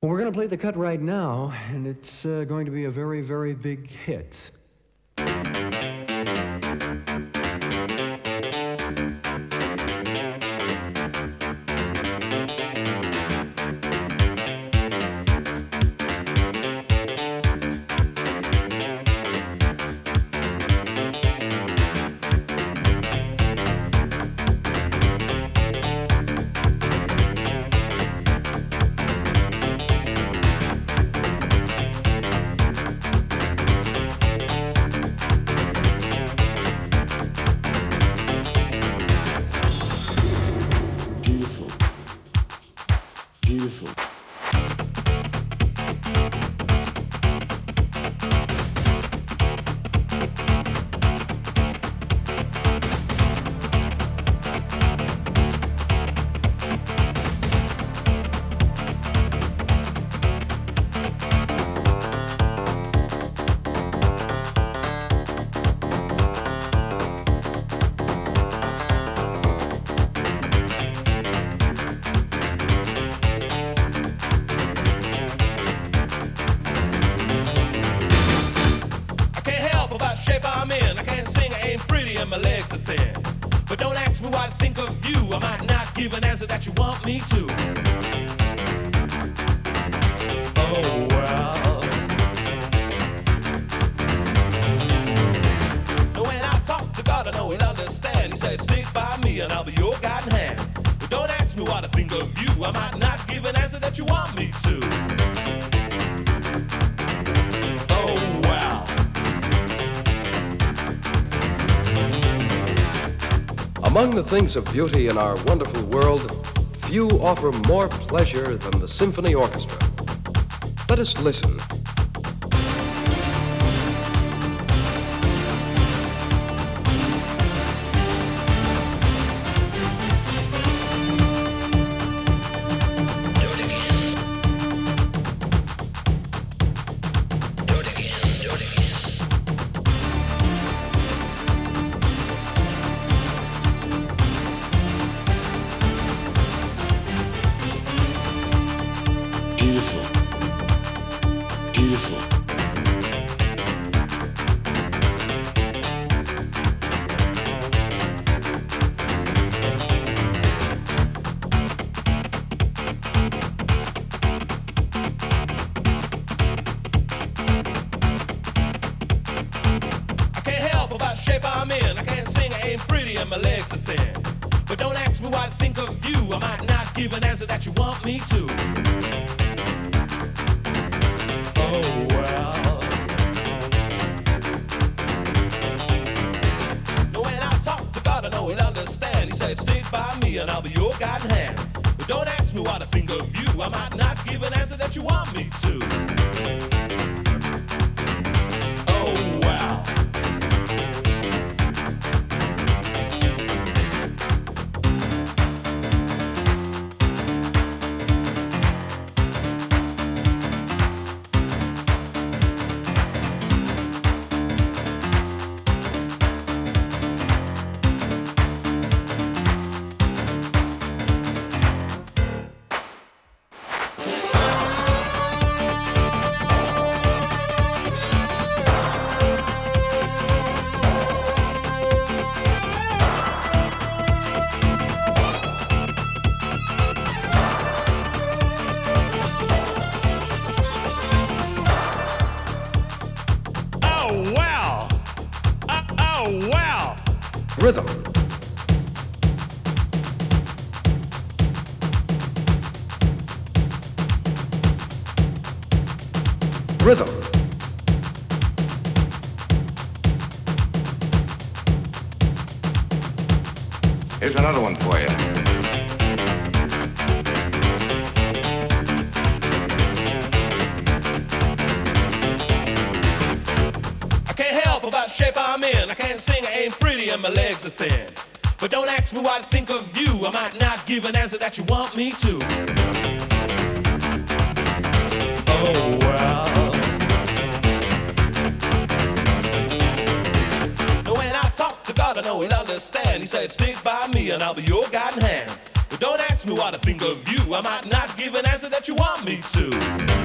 Well, we're going to play the cut right now, and it's going to be a very, very big hit. My legs are thin, but don't ask me what I think of you. I might not give an answer that you want me to. Oh well. When I talk to God, I know He'll understand. He said, stick by me and I'll be your guiding hand. But don't ask me what I think of you. I might not give an answer that you want me to. Oh well. Among the things of beauty in our wonderful world, few offer more pleasure than the symphony orchestra. Let us listen. My legs are thin, but don't ask me what I think of you. I might not give an answer that you want me to. Oh well. When I talk to God, I know He'll understand. He said, stick by me and I'll be your guiding hand. But don't ask me what I think of you. I might not give an answer that you want me to. Oh well. Rhythm. Rhythm. Here's another one for you. I can't help about the shape I'm in. I can't sing, I ain't pretty, and my legs are thin. But don't ask me what I think of you. I might not give an answer that you want me to. Oh well. When I talk to God, I know He'll understand. He said, stick by me and I'll be your guiding hand. But Don't ask me what I think of you. I might not give an answer that you want me to.